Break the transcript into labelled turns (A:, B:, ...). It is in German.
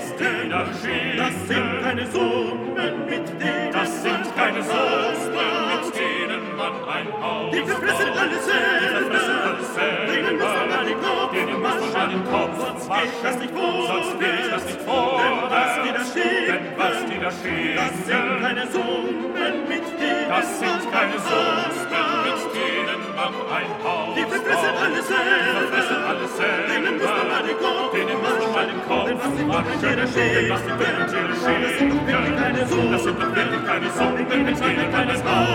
A: was die da schieden.
B: Das sind keine Summen, mit denen
A: Das sind keine Summen, mit denen man ein Haus
B: die verfressen
A: baut.
B: alles
A: Die verfressen alles
B: selber. Denen muss man mal den Kopf
A: Denen muss man mal den Kopf
B: sonst geht das nicht vor.
A: Sonst geht das nicht vor.
B: Denn was die da schieben,
A: Denn was die da schieben,
B: das sind keine Summen, mit denen
A: das sind keine Summen, mit denen man ein Haus
B: die verfressen
A: baut.
B: alles
A: Die verfressen alles selber.
B: Denen muss man mal den Kopf
A: Denen muss man mal den Kopf
B: Denn was die Volunteere
A: Denn
B: schieben,
A: was die Volunteere
B: das sind doch wirklich keine Summen,
A: Das sind doch wirklich keine Summen, mit denen man ein Haus